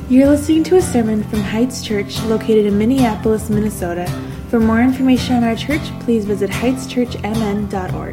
You're listening to a sermon from Heights Church located in Minneapolis, Minnesota. For more information on our church, please visit heightschurchmn.org.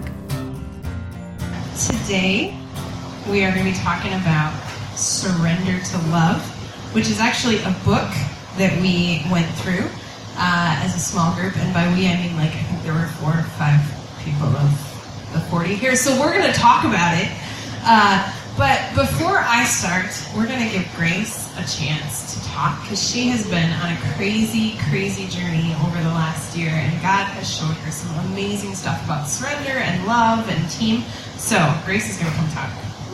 Today, we are going to be talking about Surrender to Love, which is actually a book that we went through as a small group. And by we, I mean I think there were 4 or 5 people of the 40 here. So we're going to talk about it. But before I start, we're going to give Grace a chance to talk because she has been on a crazy, crazy journey over the last year, and God has showed her some amazing stuff about surrender and love and team. So Grace is going to come talk.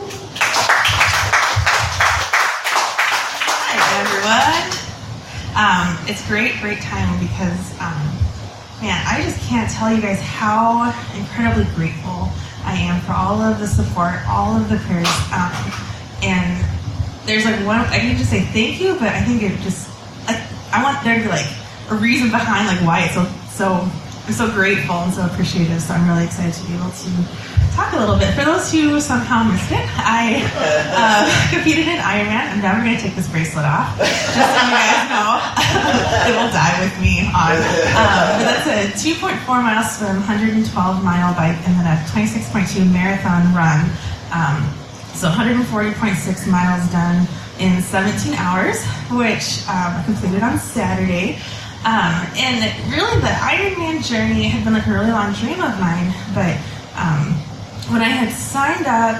Hi, everyone. It's great time because, I just can't tell you guys how incredibly grateful I am for all of the support, all of the prayers, and there's I can just say thank you, but I think it just, I want there to be a reason behind why it's I'm so grateful and so appreciative, so I'm really excited to be able to talk a little bit. For those who somehow missed it, I competed in Ironman. I'm never going to take this bracelet off, just so you guys know. It will die with me on. But that's a 2.4 mile swim, 112 mile bike, and then a 26.2 marathon run. So 140.6 miles done in 17 hours, which I completed on Saturday. And really the Ironman journey had been a really long dream of mine, but when I had signed up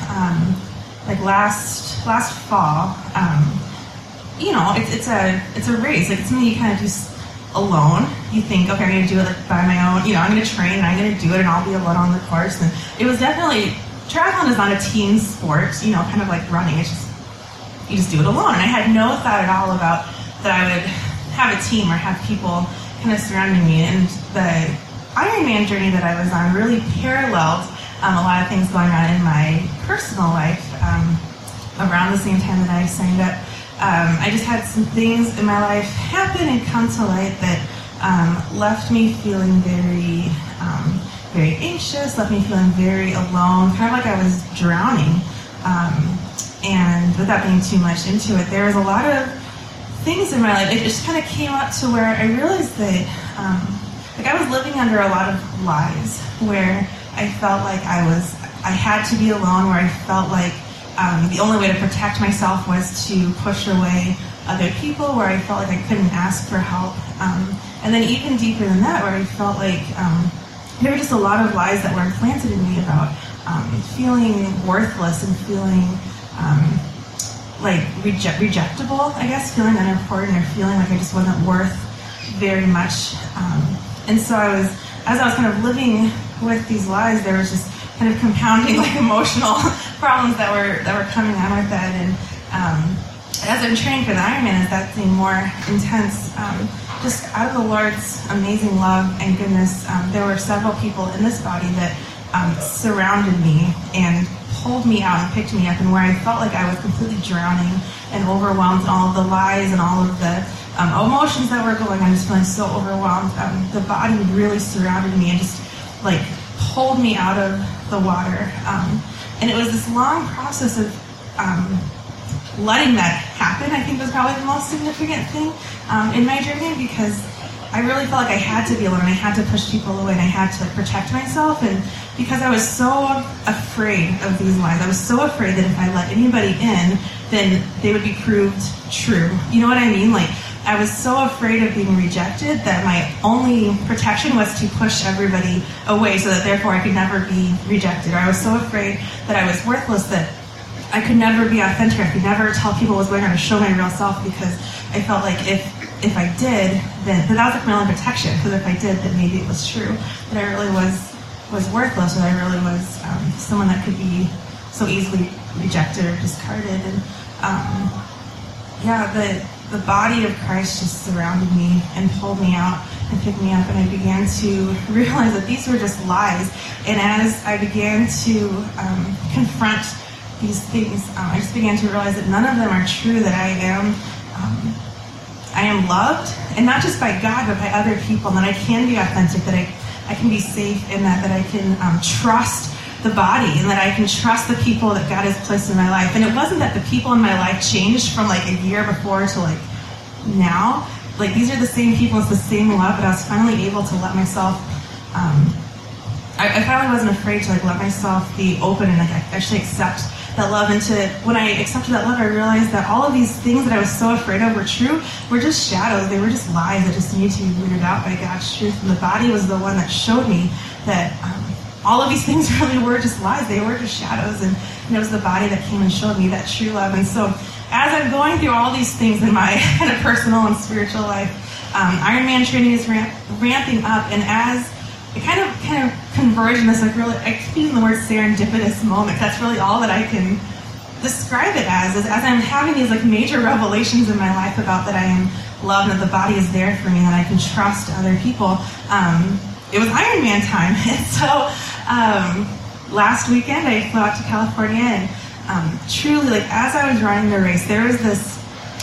last fall, it's a race. It's something you kind of do alone. You think, okay, I'm going to do it by my own. I'm going to train and I'm going to do it and I'll be alone on the course. And it was definitely, triathlon is not a team sport, kind of like running. It's just, you just do it alone. And I had no thought at all about that I would have a team or have people kind of surrounding me. And the Ironman journey that I was on really paralleled a lot of things going on in my personal life around the same time that I signed up. I just had some things in my life happen and come to light that left me feeling very anxious, left me feeling very alone, kind of like I was drowning. And without being too much into it, there was a lot of things in my life. It just kind of came up to where I realized that I was living under a lot of lies, where I felt like I had to be alone, where I felt like the only way to protect myself was to push away other people, where I felt like I couldn't ask for help. And then even deeper than that, where I felt like there were just a lot of lies that were implanted in me about feeling worthless and feeling rejectable, I guess, feeling unimportant, or feeling like I just wasn't worth very much. And so as I was kind of living with these lies, there was just kind of compounding emotional problems that were coming on with that. And as I'm training for the Ironman, as that seemed more intense, just out of the Lord's amazing love and goodness, there were several people in this body that surrounded me and pulled me out and picked me up, and where I felt like I was completely drowning and overwhelmed in all of the lies and all of the emotions that were going on, just feeling so overwhelmed. The body really surrounded me and just pulled me out of the water. And it was this long process of letting that happen, I think, was probably the most significant thing in my journey, because I really felt like I had to be alone, and I had to push people away, and I had to protect myself. And because I was so afraid of these lies, I was so afraid that if I let anybody in, then they would be proved true. You know what I mean? I was so afraid of being rejected that my only protection was to push everybody away, so that therefore I could never be rejected. Or I was so afraid that I was worthless that I could never be authentic. I could never tell people what was going on or show my real self, because I felt like if I did, then that was my only protection. Because if I did, then maybe it was true that I really was worthless, or I really was someone that could be so easily rejected or discarded. And the body of Christ just surrounded me and pulled me out and picked me up, and I began to realize that these were just lies. And as I began to confront these things, I just began to realize that none of them are true, that I am loved, and not just by God, but by other people, and that I can be authentic, that I can be safe in that I can trust the body, and that I can trust the people that God has placed in my life. And it wasn't that the people in my life changed from like a year before to like now. Like these are the same people, it's the same love, but I was finally able to let myself, I finally wasn't afraid to like let myself be open and like actually accept that love. And when I accepted that love, I realized that all of these things that I was so afraid of were true, were just shadows. They were just lies that just needed to be rooted out by God's truth. And the body was the one that showed me that all of these things really were just lies. They were just shadows, and it was the body that came and showed me that true love. And so as I'm going through all these things in my kind of personal and spiritual life, Ironman training is ramping up, and as it kind of converged in this like really, I keep using the word serendipitous moment. That's really all that I can describe it as I'm having these like major revelations in my life about that I am loved, and that the body is there for me, and that I can trust other people. It was Ironman time, and so last weekend I flew out to California, and truly, like as I was running the race, there was this.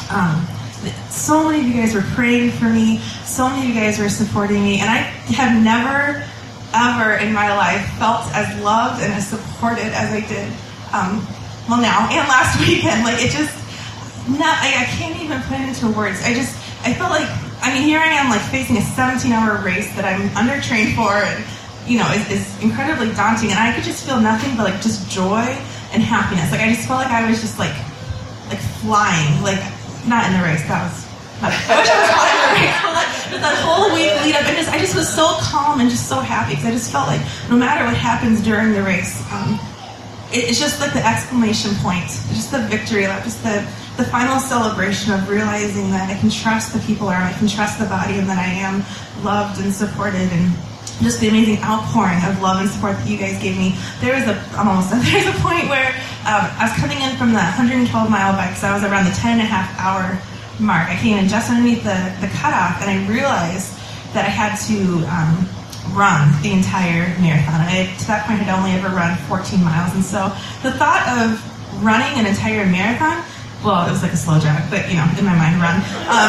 So many of you guys were praying for me. So many of you guys were supporting me, and I have never, ever in my life felt as loved and as supported as I did. Now and last weekend, like it just, I can't even put it into words. I felt like, here I am, like facing a 17-hour race that I'm undertrained for, and is incredibly daunting, and I could just feel nothing but like just joy and happiness. Like I just felt like I was just like flying, like. Not in the race, I wish I was flying in the race, but that whole week lead up, and I just was so calm and just so happy, because I just felt like no matter what happens during the race, it's just like the exclamation point, just the victory lap, just the final celebration of realizing that I can trust the people around, I can trust the body, and that I am loved and supported, and just the amazing outpouring of love and support that you guys gave me. There's a point where I was coming in from the 112-mile bike, so I was around the 10.5-hour mark. I came in just underneath the cutoff, and I realized that I had to run the entire marathon. To that point, I'd only ever run 14 miles, and so the thought of running an entire marathon, well, it was like a slow jog, but in my mind, run.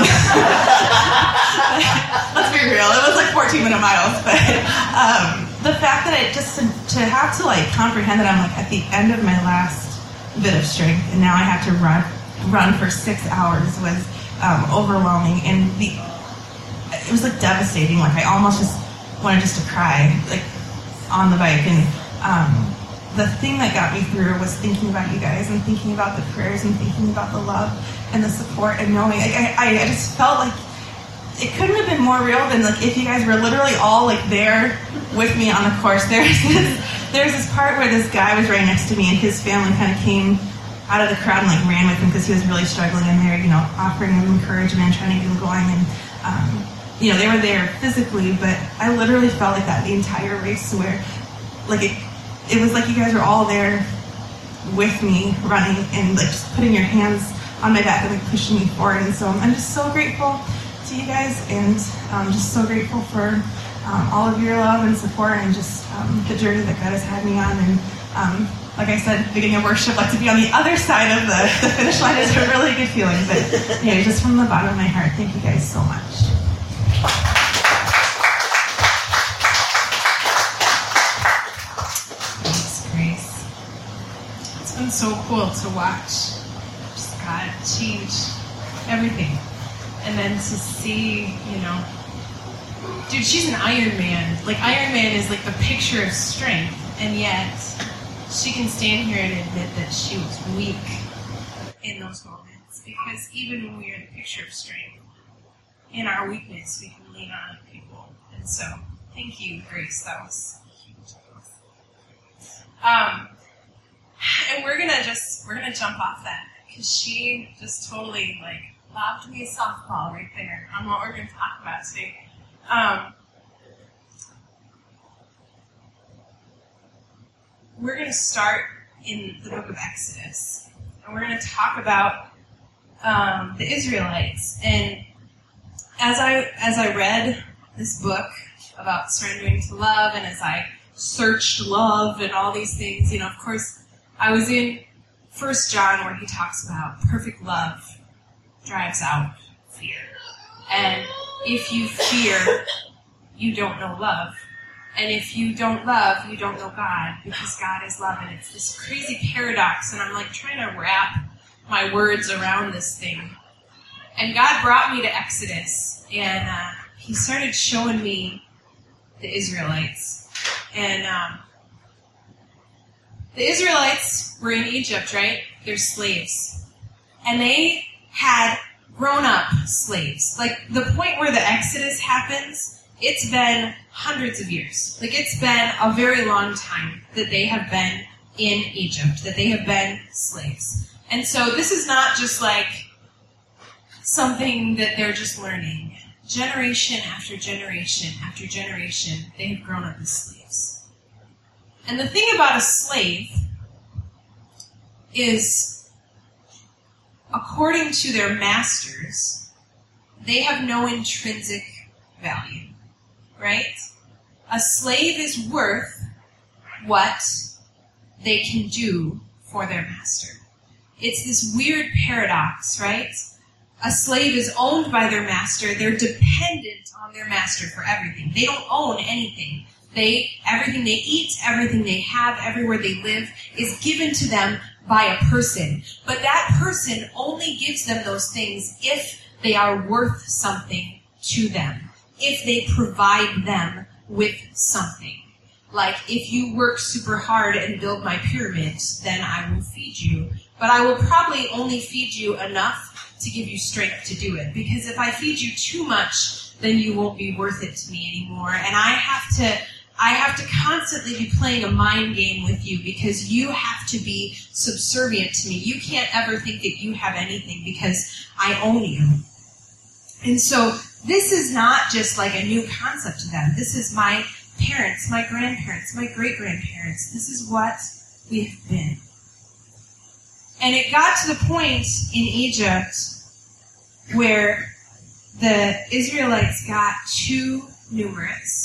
Let's be real, it was like 14-minute miles, but the fact that to have to like comprehend that I'm like at the end of my last bit of strength, and now I have to run for 6 hours was overwhelming, and it was like devastating. Like I almost just wanted to cry, like on the bike, and the thing that got me through was thinking about you guys, and thinking about the prayers, and thinking about the love and the support, and knowing I just felt like it couldn't have been more real than like if you guys were literally all like there with me on the course. There's this part where this guy was right next to me, and his family kind of came out of the crowd and like ran with him because he was really struggling, and they were offering him encouragement and trying to get him going, and they were there physically, but I literally felt like that the entire race, where like it was like you guys were all there with me running, and like just putting your hands on my back and like pushing me forward. And so I'm just so grateful to you guys, and I'm just so grateful for all of your love and support, and just the journey that God has had me on. And like I said at the beginning of worship, like to be on the other side of the finish line is a really good feeling. But just from the bottom of my heart, thank you guys so much. So cool to watch just God change everything, and then to see, dude, she's an Ironman. Like Ironman is like the picture of strength, and yet she can stand here and admit that she was weak in those moments, because even when we are the picture of strength, in our weakness we can lean on people. And so thank you, Grace, that was huge. And we're gonna jump off that, because she just totally like lobbed me a softball right there on what we're gonna talk about today. We're gonna start in the book of Exodus, and we're gonna talk about the Israelites. And as I read this book about surrendering to love, and as I searched love and all these things, of course, I was in 1 John, where he talks about perfect love drives out fear. And if you fear, you don't know love. And if you don't love, you don't know God, because God is love. And it's this crazy paradox, and I'm like trying to wrap my words around this thing. And God brought me to Exodus, and he started showing me the Israelites. And the Israelites were in Egypt, right? They're slaves. And they had grown-up slaves. Like, the point where the Exodus happens, it's been hundreds of years. Like, it's been a very long time that they have been in Egypt, that they have been slaves. And so this is not just like something that they're just learning. Generation after generation after generation, they have grown up as slaves. And the thing about a slave is, according to their masters, they have no intrinsic value, right? A slave is worth what they can do for their master. It's this weird paradox, right? A slave is owned by their master. They're dependent on their master for everything. They don't own anything. Everything they eat, everything they have, everywhere they live is given to them by a person. But that person only gives them those things if they are worth something to them, if they provide them with something. Like, if you work super hard and build my pyramid, then I will feed you. But I will probably only feed you enough to give you strength to do it. Because if I feed you too much, then you won't be worth it to me anymore. And I have to constantly be playing a mind game with you, because you have to be subservient to me. You can't ever think that you have anything because I own you. And so this is not just like a new concept to them. This is my parents, my grandparents, my great-grandparents. This is what we have been. And it got to the point in Egypt where the Israelites got too numerous.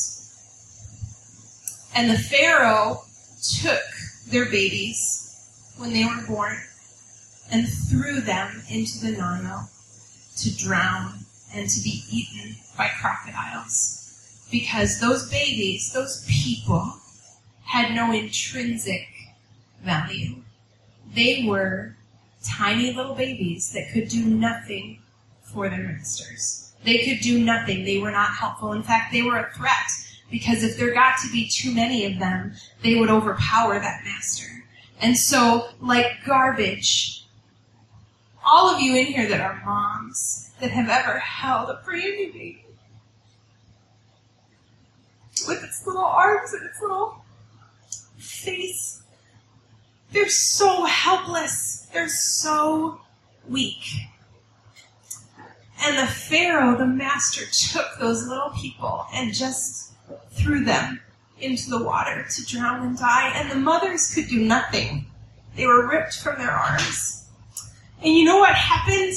And the Pharaoh took their babies when they were born and threw them into the Nile to drown and to be eaten by crocodiles. Because those babies, those people, had no intrinsic value. They were tiny little babies that could do nothing for their masters. They could do nothing. They were not helpful. In fact, they were a threat, because if there got to be too many of them, they would overpower that master. And so, like garbage, all of you in here that are moms that have ever held a brand new baby with its little arms and its little face, they're so helpless. They're so weak. And the Pharaoh, the master, took those little people and just threw them into the water to drown and die. And the mothers could do nothing. They were ripped from their arms. And you know what happened?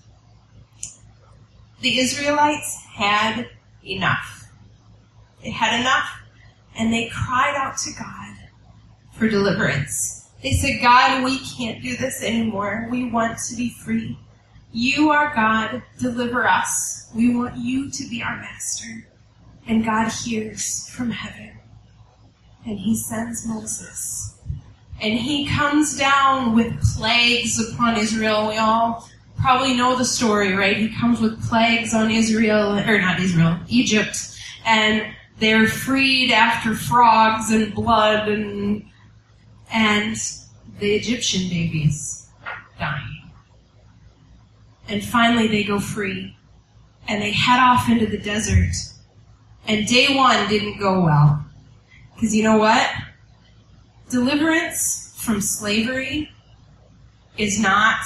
The Israelites had enough. They had enough, and they cried out to God for deliverance. They said, God, we can't do this anymore. We want to be free. You are God. Deliver us. We want you to be our master. And God hears from heaven. And he sends Moses. And he comes down with plagues upon Israel. We all probably know the story, right? He comes with plagues on Egypt. And they're freed after frogs and blood and the Egyptian babies dying. And finally they go free. And they head off into the desert. And day one didn't go well. Because you know what? Deliverance from slavery is not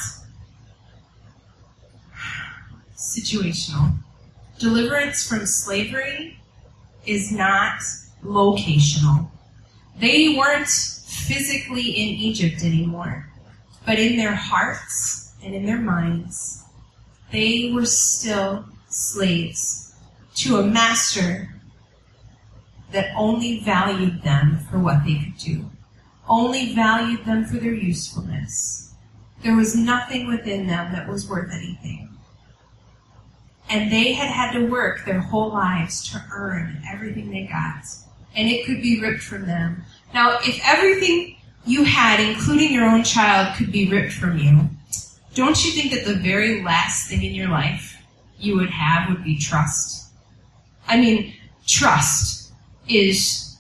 situational. Deliverance from slavery is not locational. They weren't physically in Egypt anymore, but in their hearts and in their minds, they were still slaves to a master that only valued them for what they could do, only valued them for their usefulness. There was nothing within them that was worth anything. And they had had to work their whole lives to earn everything they got. and it could be ripped from them. Now, if everything you had, including your own child, could be ripped from you, don't you think that the very last thing in your life you would have would be trust? I mean, trust is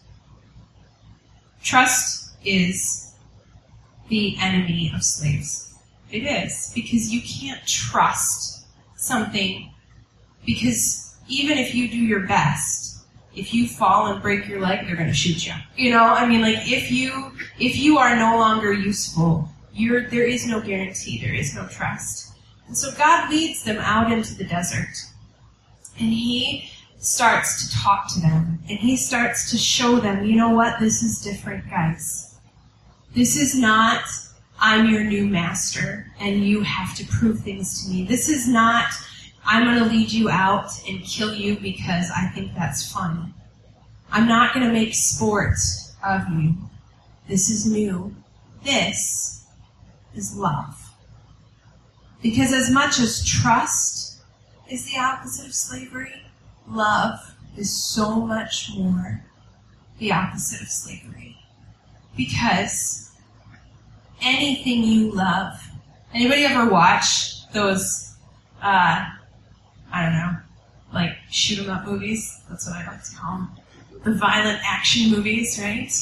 the enemy of slaves. It is, because you can't trust something, because even if you do your best, if you fall and break your leg, they're going to shoot you. You know, I mean, like, if you are no longer useful, there is no guarantee, there is no trust. And so God leads them out into the desert, and He starts to talk to them, and He starts to show them, you know what, this is different, guys. This is not, I'm your new master, and you have to prove things to me. This is not, I'm going to lead you out and kill you because I think that's fun. I'm not going to make sport of you. This is new. This is love. Because as much as trust is the opposite of slavery, love is so much more the opposite of slavery. Because anything you love, anybody ever watch those, I don't know, like shoot 'em up movies? That's what I like to call them. The violent action movies, right?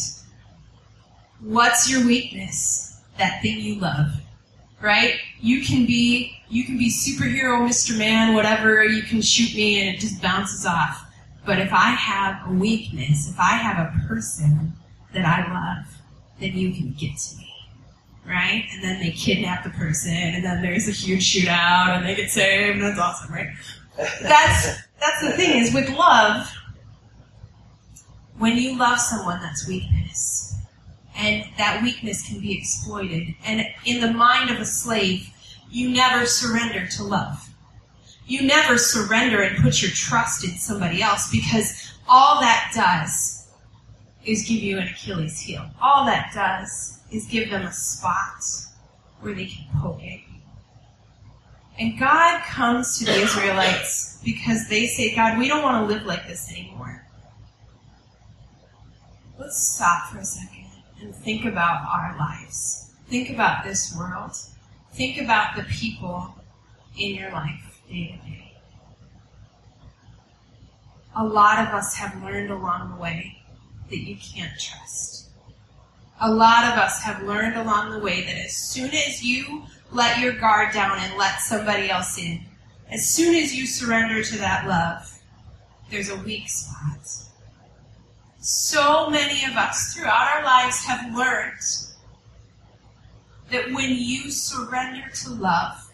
What's your weakness? That thing you love, right? You can be superhero, Mr. Man, whatever, you can shoot me and it just bounces off. But if I have a weakness, if I have a person that I love, then you can get to me, right? And then they kidnap the person, and then there's a huge shootout, and they get saved, and that's awesome, right? That's the thing, is with love, when you love someone, that's weakness. And that weakness can be exploited. And in the mind of a slave, you never surrender to love. You never surrender and put your trust in somebody else, because all that does is give you an Achilles heel. All that does is give them a spot where they can poke it. And God comes to the Israelites because they say, God, we don't want to live like this anymore. Let's stop for a second and think about our lives. Think about this world. Think about the people in your life day to day. A lot of us have learned along the way that you can't trust. A lot of us have learned along the way that as soon as you let your guard down and let somebody else in, as soon as you surrender to that love, there's a weak spot. So many of us throughout our lives have learned that when you surrender to love,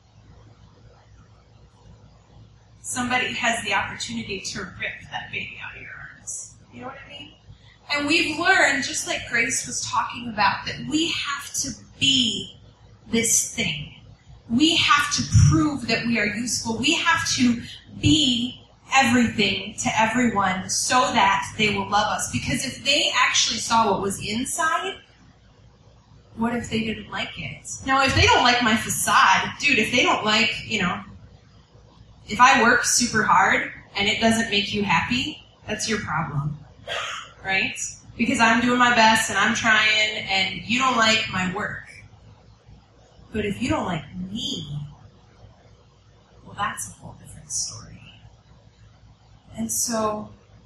somebody has the opportunity to rip that baby out of your arms. You know what I mean? And we've learned, just like Grace was talking about, that we have to be this thing. We have to prove that we are useful. We have to be everything to everyone so that they will love us. Because if they actually saw what was inside, what if they didn't like it? Now, if they don't like my facade, dude, if they don't like, if I work super hard and it doesn't make you happy, that's your problem, right? Because I'm doing my best and I'm trying and you don't like my work. But if you don't like me, well, that's a whole different story. And so,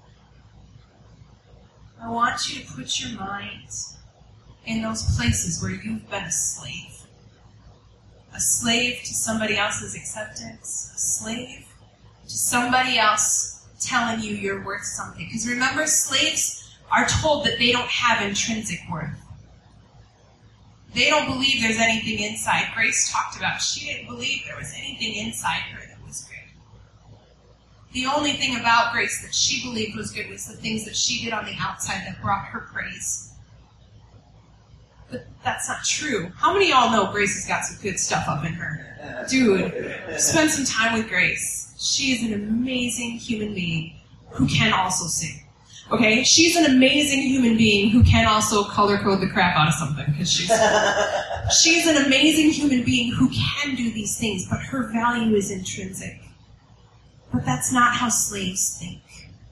I want you to put your mind in those places where you've been a slave. A slave to somebody else's acceptance. A slave to somebody else telling you you're worth something. Because remember, slaves are told that they don't have intrinsic worth. They don't believe there's anything inside. Grace talked about she didn't believe there was anything inside her that was good. The only thing about Grace that she believed was good was the things that she did on the outside that brought her praise. But that's not true. How many of y'all know Grace has got some good stuff up in her? Dude, spend some time with Grace. She is an amazing human being who can also sing. Okay? She's an amazing human being who can also color code the crap out of something, because she's an amazing human being who can do these things, but her value is intrinsic. But that's not how slaves think.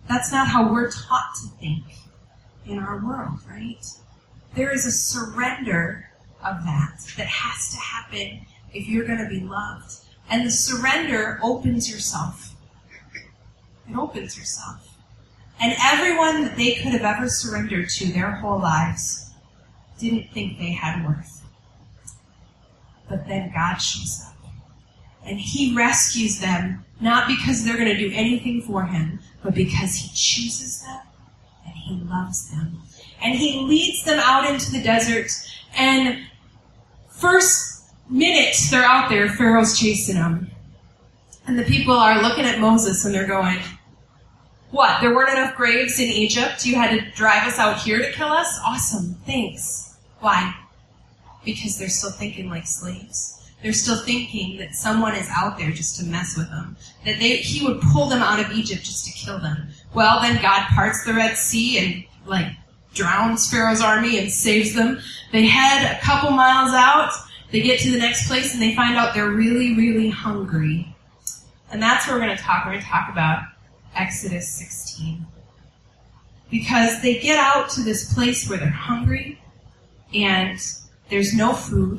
That's not how we're taught to think in our world, right? There is a surrender of that has to happen if you're going to be loved. And the surrender opens yourself. It opens yourself. And everyone that they could have ever surrendered to their whole lives didn't think they had worth. But then God shows up. And He rescues them, not because they're going to do anything for Him, but because He chooses them and He loves them. And He leads them out into the desert. And first minute they're out there, Pharaoh's chasing them. And the people are looking at Moses and they're going, what, there weren't enough graves in Egypt? You had to drive us out here to kill us? Awesome, thanks. Why? Because they're still thinking like slaves. They're still thinking that someone is out there just to mess with them. That He would pull them out of Egypt just to kill them. Well, then God parts the Red Sea and, drowns Pharaoh's army and saves them. They head a couple miles out. They get to the next place and they find out they're really, really hungry. And that's where we're going to talk. We're going to talk about Exodus 16. Because they get out to this place where they're hungry and there's no food.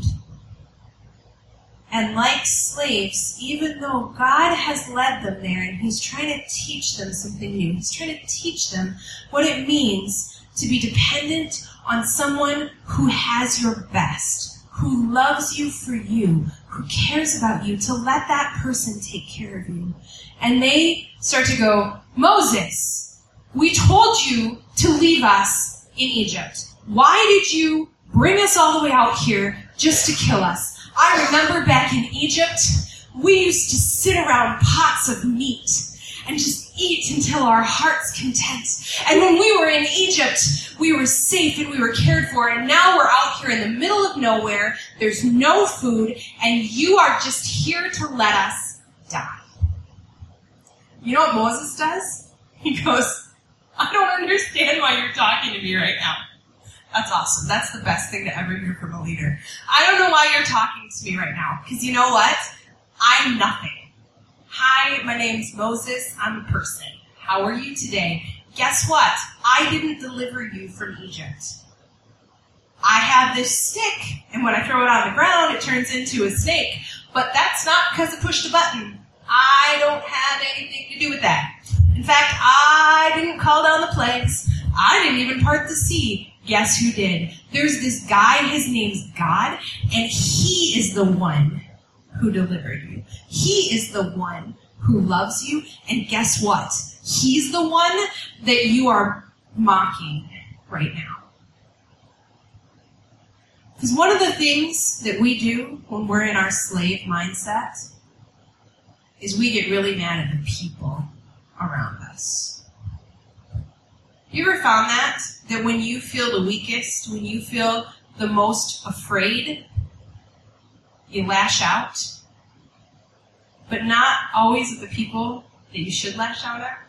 And like slaves, even though God has led them there and He's trying to teach them something new, He's trying to teach them what it means to be dependent on someone who has your best, who loves you for you, who cares about you, to let that person take care of you. And they start to go, Moses, we told you to leave us in Egypt. Why did you bring us all the way out here just to kill us? I remember back in Egypt, we used to sit around pots of meat and just eat until our heart's content. And when we were in Egypt, we were safe and we were cared for. And now we're out here in the middle of nowhere. There's no food, and you are just here to let us die. You know what Moses does? He goes, I don't understand why you're talking to me right now. That's awesome. That's the best thing to ever hear from a leader. I don't know why you're talking to me right now. Because you know what? I'm nothing. Hi, my name's Moses. I'm a person. How are you today? Guess what? I didn't deliver you from Egypt. I have this stick, and when I throw it on the ground, it turns into a snake. But that's not because I pushed a button. I don't have anything to do with that. In fact, I didn't call down the plagues. I didn't even part the sea. Guess who did? There's this guy, his name's God, and He is the one who delivered you. He is the one who loves you, and guess what? He's the one that you are mocking right now. Because one of the things that we do when we're in our slave mindset is we get really mad at the people around us. You ever found that when you feel the weakest, when you feel the most afraid, you lash out? But not always at the people that you should lash out at?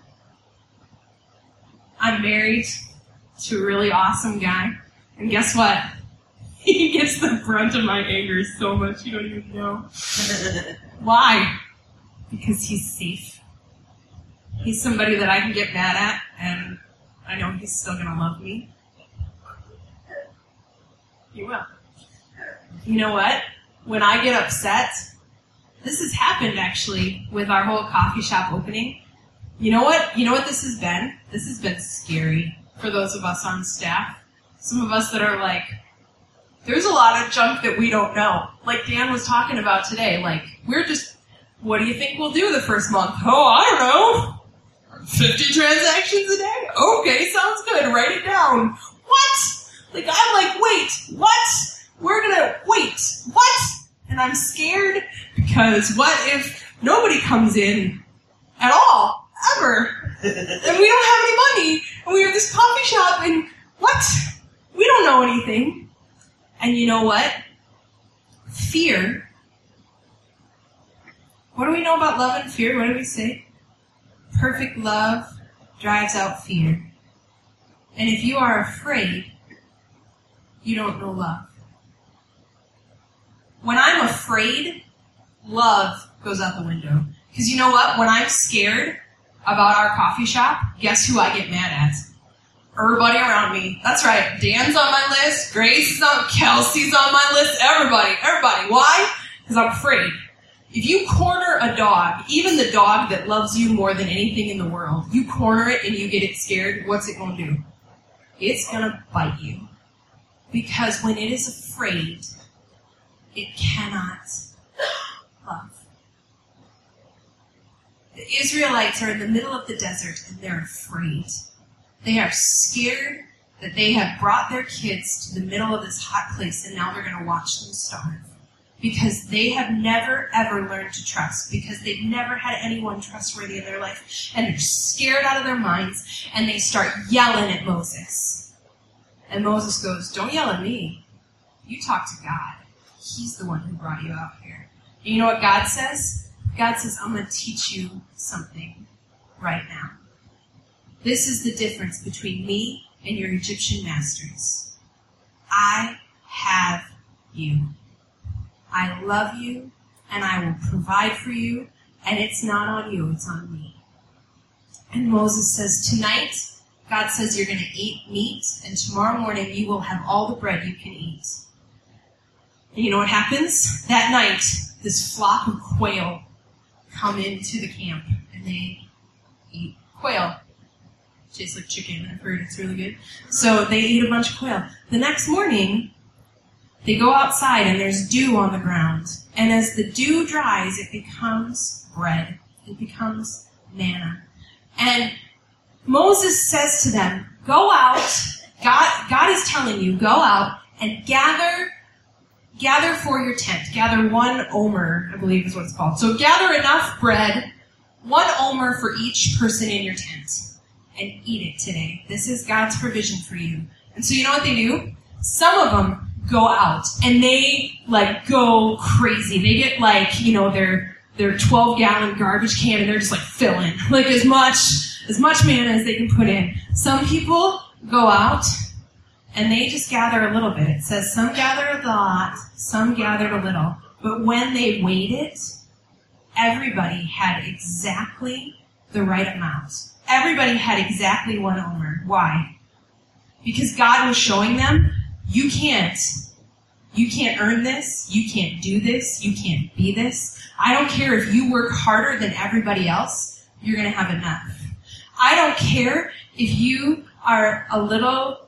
I'm married to a really awesome guy, and guess what? He gets the brunt of my anger so much you don't even know. Why? Because he's safe. He's somebody that I can get mad at, and I know He's still going to love me. He will. You know what? When I get upset, this has happened actually with our whole coffee shop opening. You know what? You know what this has been? This has been scary for those of us on staff. Some of us that are like, there's a lot of junk that we don't know. Like Dan was talking about today. Like, we're just, what do you think we'll do the first month? Oh, I don't know. 50 transactions a day? Okay, sounds good. Write it down. What? Like, I'm like, wait, what? We're gonna, wait, what? And I'm scared because what if nobody comes in at all, ever? And we don't have any money, and we have this coffee shop, and what? We don't know anything. And you know what? Fear. What do we know about love and fear? What do we say? Perfect love drives out fear. And if you are afraid, you don't know love. When I'm afraid, love goes out the window. Because you know what? When I'm scared, about our coffee shop, guess who I get mad at? Everybody around me. That's right. Dan's on my list. Grace is on. Kelsey's on my list. Everybody. Why? Because I'm afraid. If you corner a dog, even the dog that loves you more than anything in the world, you corner it and you get it scared, what's it going to do? It's going to bite you. Because when it is afraid, it cannot love. The Israelites are in the middle of the desert and they're afraid. They are scared that they have brought their kids to the middle of this hot place and now they're going to watch them starve. Because they have never, ever learned to trust. Because they've never had anyone trustworthy in their life. And they're scared out of their minds. And they start yelling at Moses. And Moses goes, don't yell at me. You talk to God. He's the one who brought you out here. And you know what God says? God says, I'm going to teach you something right now. This is the difference between me and your Egyptian masters. I have you. I love you, and I will provide for you, and it's not on you, it's on me. And Moses says, tonight, God says you're going to eat meat, and tomorrow morning you will have all the bread you can eat. And you know what happens? That night, this flock of quail come into the camp, and they eat quail. Tastes like chicken, I've heard it's really good. So they eat a bunch of quail. The next morning, they go outside and there's dew on the ground. And as the dew dries, it becomes bread. It becomes manna. And Moses says to them, go out. God is telling you, go out and gather for your tent. Gather 1 omer, I believe is what it's called. So gather enough bread, 1 omer for each person in your tent. And eat it today. This is God's provision for you. And so you know what they do? Some of them go out and they go crazy. They get their 12-gallon garbage can and they're just filling as much manna as they can put in. Some people go out and they just gather a little bit. It says some gathered a lot, some gathered a little. But when they weighed it, everybody had exactly the right amount. Everybody had exactly 1 omer. Why? Because God was showing them, you can't earn this. You can't do this. You can't be this. I don't care if you work harder than everybody else. You're going to have enough. I don't care if you are a little,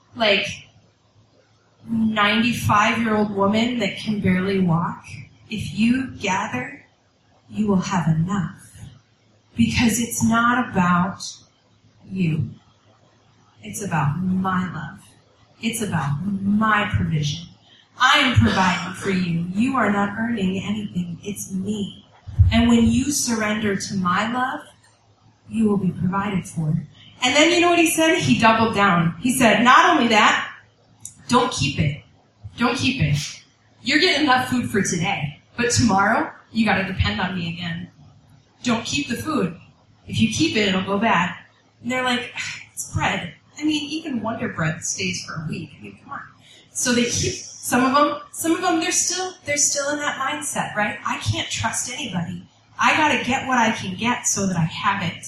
95-year-old woman that can barely walk. If you gather, you will have enough. Because it's not about you. It's about my love. It's about my provision. I am providing for you. You are not earning anything. It's me. And when you surrender to my love, you will be provided for. And then you know what he said? He doubled down. He said, not only that, don't keep it. Don't keep it. You're getting enough food for today. But tomorrow, you got to depend on me again. Don't keep the food. If you keep it, it'll go bad. And they're like, it's bread. I mean, even Wonder Bread stays for a week. I mean, come on. So they keep some of them. They're still in that mindset, right? I can't trust anybody. I gotta get what I can get so that I have it.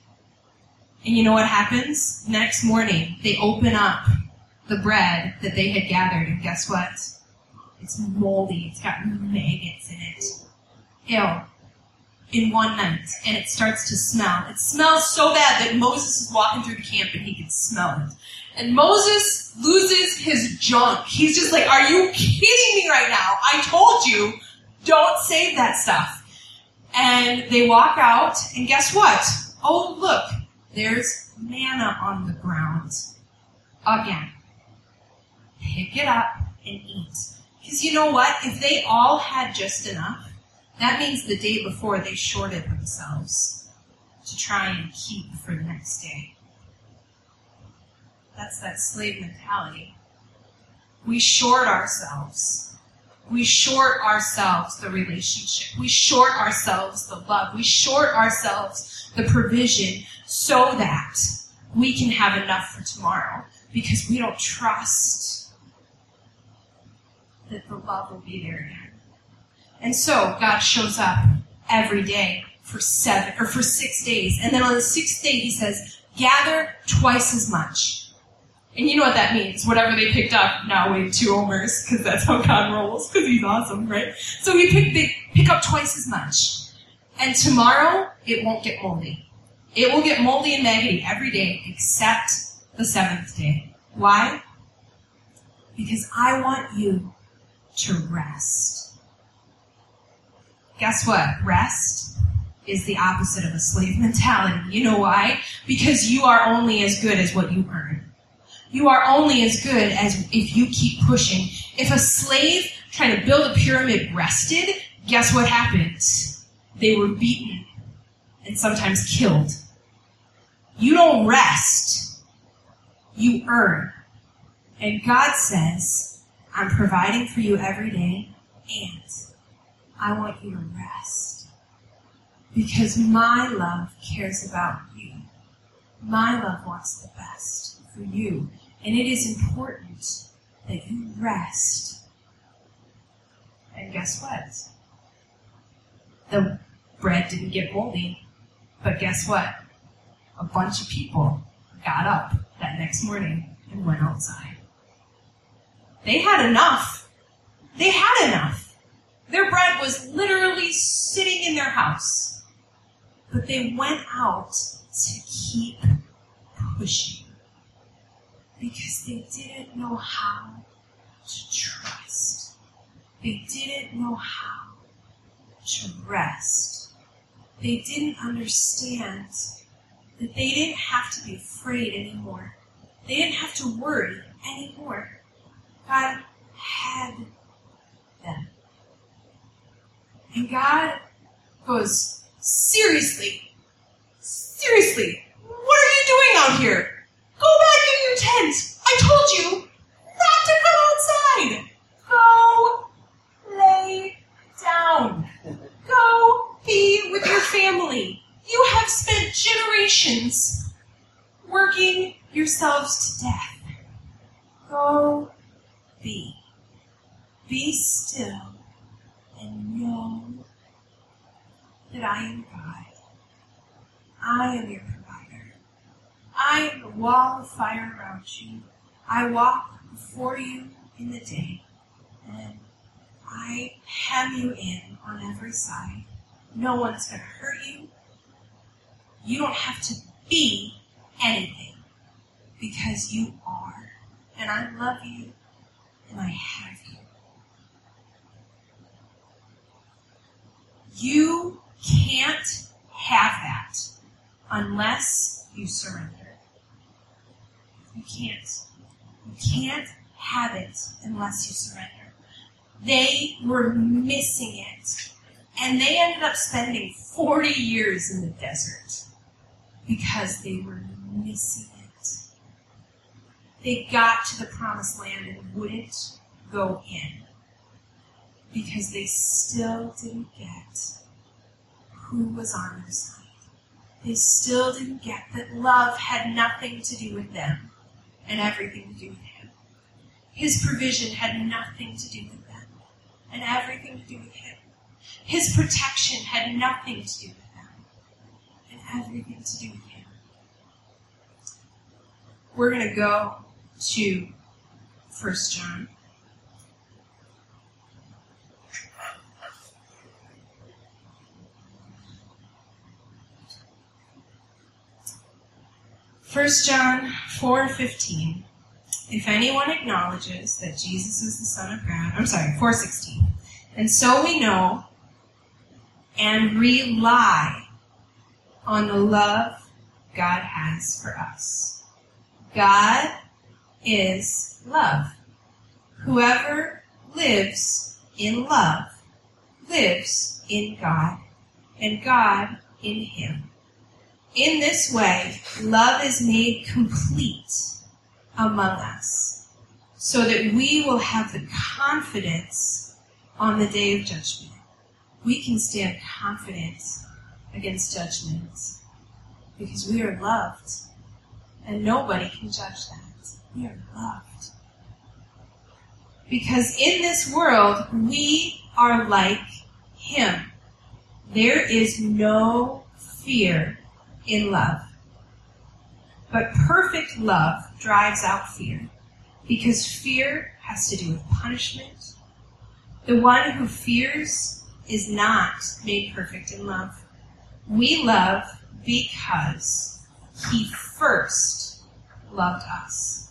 And you know what happens? Next morning, they open up the bread that they had gathered, and guess what? It's moldy. It's got maggots in it. Ew. In one night, and it starts to smell. It smells so bad that Moses is walking through the camp and he can smell it. And Moses loses his junk. He's just like, are you kidding me right now? I told you, don't save that stuff. And they walk out, and guess what? Oh, look, there's manna on the ground. Again. Pick it up and eat. Because you know what? If they all had just enough, that means the day before they shorted themselves to try and keep for the next day. That's that slave mentality. We short ourselves. We short ourselves the relationship. We short ourselves the love. We short ourselves the provision so that we can have enough for tomorrow because we don't trust that the love will be there again. And so God shows up every day for 6 days. And then on the 6th day, he says, gather twice as much. And you know what that means. Whatever they picked up, now weigh 2 omers, because that's how God rolls, because he's awesome, right? So they pick up twice as much. And tomorrow, it won't get moldy. It will get moldy and maggoty every day except the 7th day. Why? Because I want you to rest. Guess what? Rest is the opposite of a slave mentality. You know why? Because you are only as good as what you earn. You are only as good as if you keep pushing. If a slave trying to build a pyramid rested, guess what happened? They were beaten and sometimes killed. You don't rest. You earn. And God says, I'm providing for you every day, and I want you to rest. Because my love cares about you. My love wants the best for you. And it is important that you rest. And guess what? The bread didn't get moldy. But guess what? A bunch of people got up that next morning and went outside. They had enough. They had enough. Their bread was literally sitting in their house. But they went out to keep pushing. Because they didn't know how to trust. They didn't know how to rest. They didn't understand that they didn't have to be afraid anymore. They didn't have to worry anymore. God had them. And God goes, seriously, what are you doing out here? Go back in your tent. I told you not to come outside. Go lay down. Go be with your family. You have spent generations working yourselves to death. Go be. Be still and know that I am God. I am your provider. I am the wall of fire around you. I walk before you in the day, and I hem you in on every side. No one's going to hurt you. You don't have to be anything, because you are. And I love you, and I have you. You can't have that unless you surrender. You can't. You can't have it unless you surrender. They were missing it. And they ended up spending 40 years in the desert because they were missing it. They got to the promised land and wouldn't go in because they still didn't get who was on their side. They still didn't get that love had nothing to do with them and everything to do with Him. His provision had nothing to do with them and everything to do with Him. His protection had nothing to do with them and everything to do with Him. We're going to go to 1 John. First John 4:15. If anyone acknowledges that Jesus is the Son of God, 4:16. And so we know and rely on the love God has for us. God is love. Whoever lives in love lives in God, and God in him. In this way, love is made complete among us, so that we will have the confidence on the day of judgment. We can stand confident against judgment because we are loved, and nobody can judge that. We are loved. Because in this world, we are like Him. There is no fear in love. But perfect love drives out fear, because fear has to do with punishment. The one who fears is not made perfect in love. We love because he first loved us.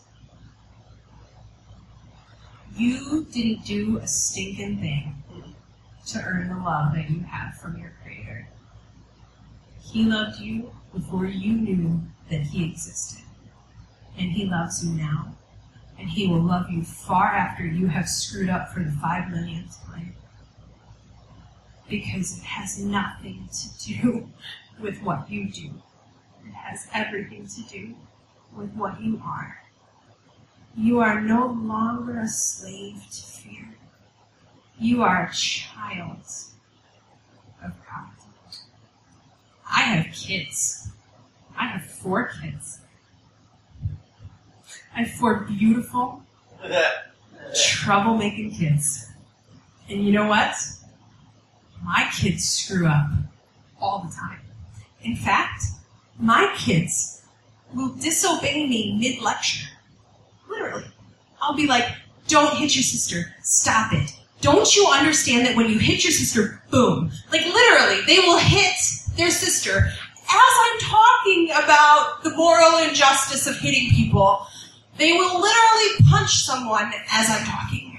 You didn't do a stinking thing to earn the love that you have from your Creator. He loved you before you knew that he existed. And he loves you now. And he will love you far after you have screwed up for the 5 millionth time. Because it has nothing to do with what you do. It has everything to do with what you are. You are no longer a slave to fear. You are a child of God. I have kids. I have 4 kids. I have 4 beautiful, troublemaking kids. And you know what? My kids screw up all the time. In fact, my kids will disobey me mid-lecture. Literally. I'll be like, don't hit your sister. Stop it. Don't you understand that when you hit your sister, boom. Like literally, they will hit their sister. As I'm talking about the moral injustice of hitting people, they will literally punch someone as I'm talking.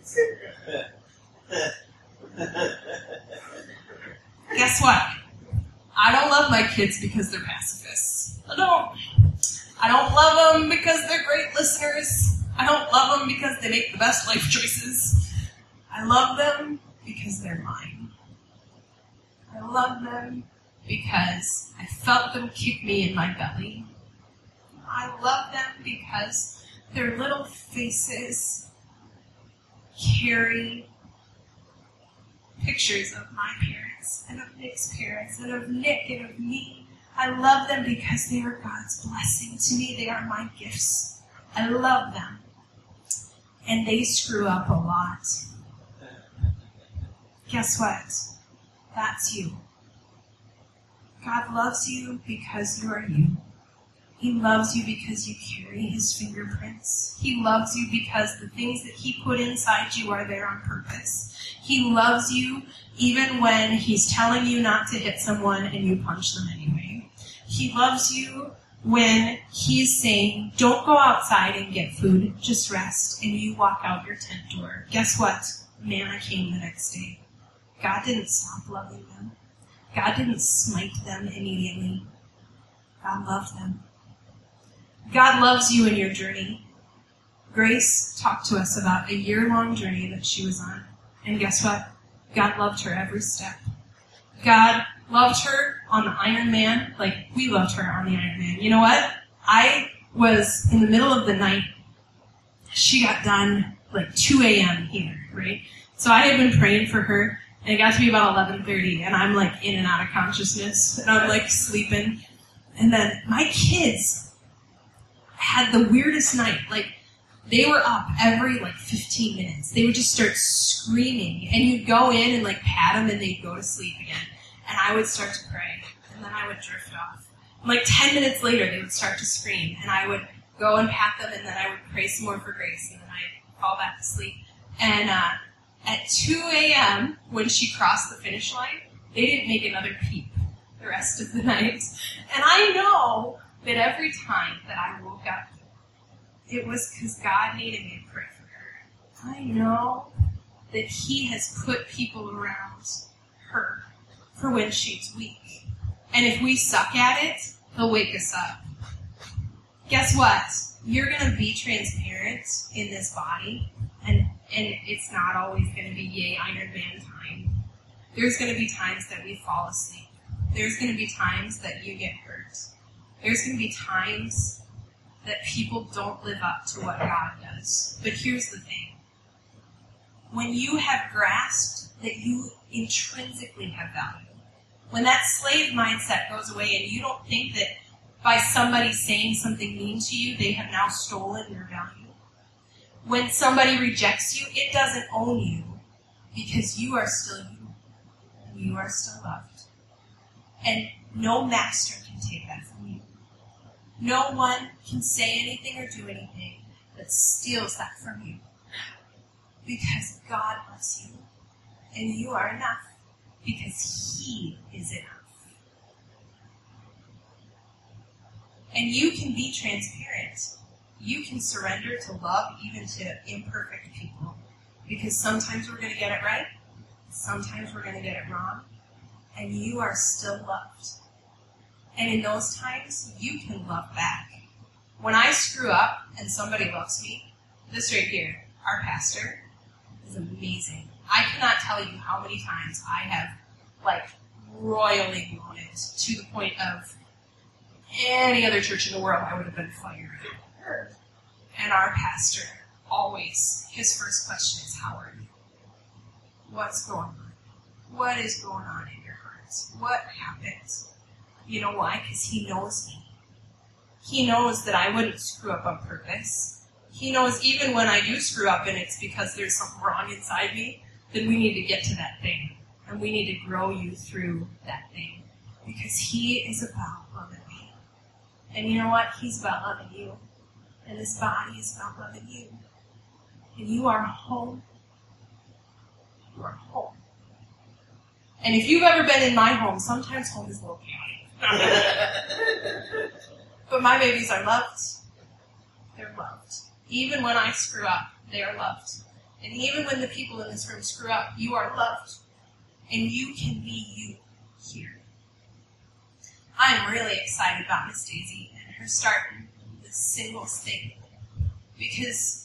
Guess what? I don't love my kids because they're pacifists. I don't love them because they're great listeners. I don't love them because they make the best life choices. I love them because they're mine. I love them because I felt them kick me in my belly. I love them because their little faces carry pictures of my parents and of Nick's parents and of Nick and of me. I love them because they are God's blessing to me. They are my gifts. I love them. And they screw up a lot. Guess what? That's you. God loves you because you are you. He loves you because you carry his fingerprints. He loves you because the things that he put inside you are there on purpose. He loves you even when he's telling you not to hit someone and you punch them anyway. He loves you when he's saying, don't go outside and get food, just rest, and you walk out your tent door. Guess what? Manna came the next day. God didn't stop loving them. God didn't smite them immediately. God loved them. God loves you in your journey. Grace talked to us about a year-long journey that she was on. And guess what? God loved her every step. God loved her on the Ironman like we loved her on the Ironman. You know what? I was in the middle of the night. She got done like 2 a.m. here, right? So I had been praying for her, and it got to be about 11:30, and I'm like in and out of consciousness, and I'm like sleeping. And then my kids had the weirdest night. Like, they were up every, 15 minutes. They would just start screaming, and you'd go in and, pat them, and they'd go to sleep again. And I would start to pray, and then I would drift off. And 10 minutes later, they would start to scream, and I would go and pat them, and then I would pray some more for Grace, and then I'd fall back to sleep. And at 2 a.m., when she crossed the finish line, they didn't make another peep the rest of the night. And I know that every time that I woke up, it was because God needed me to pray for her. I know that he has put people around her for when she's weak. And if we suck at it, he'll wake us up. Guess what? You're going to be transparent in this body, and it's not always going to be yay Iron Man time. There's going to be times that we fall asleep. There's going to be times that you get hurt. There's going to be times that people don't live up to what God does. But here's the thing. When you have grasped that you intrinsically have value, when that slave mindset goes away and you don't think that by somebody saying something mean to you, they have now stolen your value. When somebody rejects you, it doesn't own you because you are still you. you are still loved. And no master can take that from you. No one can say anything or do anything that steals that from you. Because God loves you. And you are enough. Because He is enough. And you can be transparent. You can surrender to love even to imperfect people. Because sometimes we're going to get it right. Sometimes we're going to get it wrong. And you are still loved. And in those times, you can love back. When I screw up and somebody loves me, this right here, our pastor, is amazing. I cannot tell you how many times I have, royally blown it to the point of any other church in the world I would have been fired. And our pastor, always, his first question is, how are you? What's going on? What is going on in your heart? What happened? You know why? Because he knows me. He knows that I wouldn't screw up on purpose. He knows even when I do screw up and it's because there's something wrong inside me, then we need to get to that thing. And we need to grow you through that thing. Because He is about loving me. And you know what? He's about loving you. And this body is about loving you. And you are home. You are home. And if you've ever been in my home, sometimes home is a little chaotic. But my babies are loved. They're loved. Even when I screw up, they are loved. And even when the people in this room screw up, you are loved. And you can be you here. I'm really excited about Miss Daisy and her starting this singles thing. Because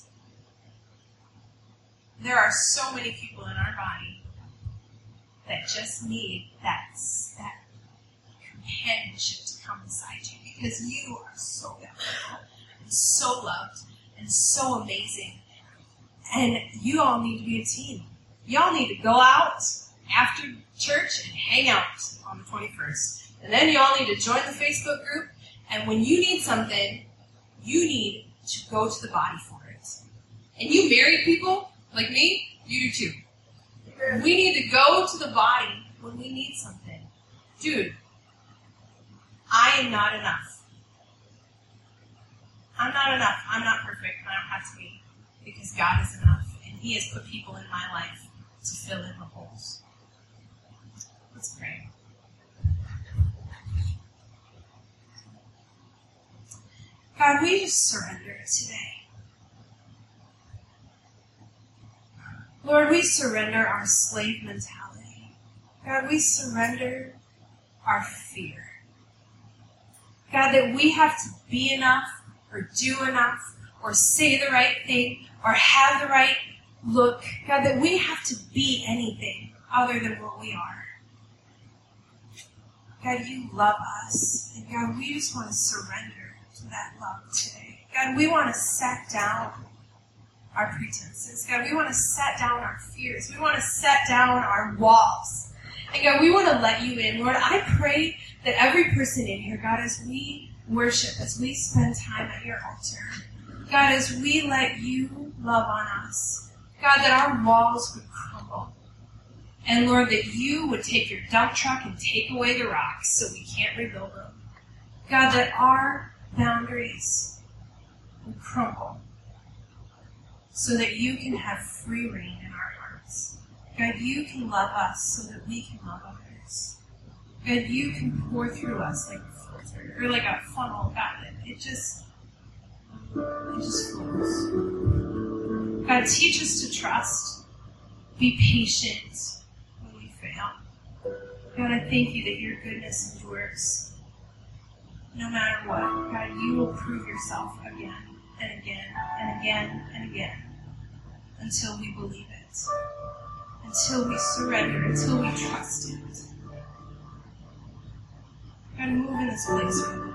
there are so many people in our body that just need that companionship to come beside you. Because you are so valuable and so loved and so amazing. And you all need to be a team. Y'all need to go out after church and hang out on the 21st. And then you all need to join the Facebook group. And when you need something, you need to go to the body for it. And you married people, like me, you do too. We need to go to the body when we need something. Dude, I am not enough. I'm not enough. I'm not perfect. I don't have to be. Because God is enough. And He has put people in my life to fill in the holes. Let's pray. God, we just surrender today. Lord, we surrender our slave mentality. God, we surrender our fear. God, that we have to be enough or do enough or say the right thing or have the right look. God, that we have to be anything other than what we are. God, you love us. And God, we just want to surrender to that love today. God, we want to set down our pretenses. God, we want to set down our fears. We want to set down our walls. And God, we want to let you in. Lord, I pray that every person in here, God, as we worship, as we spend time at your altar, God, as we let you love on us, God, that our walls would crumble. And Lord, that you would take your dump truck and take away the rocks so we can't rebuild them. God, that our boundaries would crumble so that you can have free reign in our hearts. God, you can love us so that we can love others. God, you can pour through us like a filter, or like a funnel, God, it just flows. God, teach us to trust, be patient when we fail. God, I thank you that your goodness endures no matter what. God, you will prove yourself again and again and again and again until we believe it, until we surrender, until we trust it. God, move in this place right now.